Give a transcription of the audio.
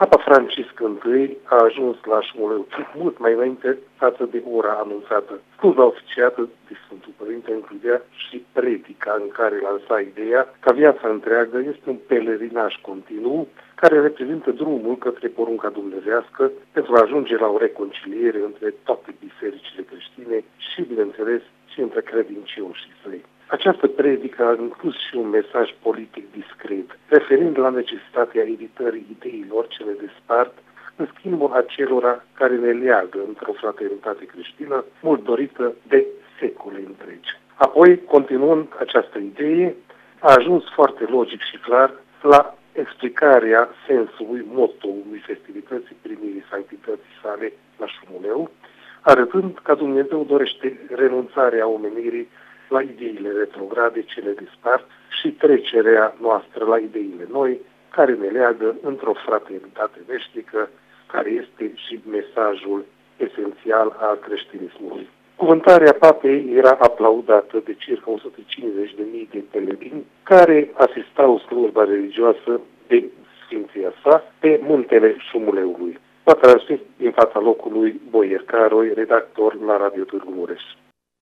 Papa Francisc I a ajuns la Șmuleu mult mai înainte față de ora anunțată. Služba oficiată de Sfântul Părinte includea și predica în care lansa ideea că viața întreagă este un pelerinaj continuu care reprezintă drumul către porunca dumnezească pentru a ajunge la o reconciliere între toate bisericile creștine și, bineînțeles, și între credincioșii săi. Această predică a inclus și un mesaj politic discret, referind la necesitatea evitării ideilor ce ne despart, în schimbul acelora care ne leagă într-o fraternitate creștină mult dorită de secole întregi. Apoi, continuând această idee, a ajuns foarte logic și clar la explicarea sensului, motoului festivității primirii sanctității sale la Șumuleu, arătând că Dumnezeu dorește renunțarea omenirii la ideile retrograde ce ne dispart și trecerea noastră la ideile noi, care ne leagă într-o fraternitate veșnică, care este și mesajul esențial al creștinismului. Cuvântarea papei era aplaudată de circa 150.000 de pellegrini care asistau slujba religioasă de Sfinția sa pe muntele Șumuleului. Va transmis din fața locului Boier Caroi, redactor la Radio Târgu Mureș.